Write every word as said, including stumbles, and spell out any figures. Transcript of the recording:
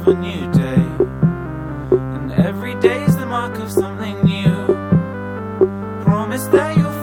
of a new day, and every day's the mark of something new. Promise that you'll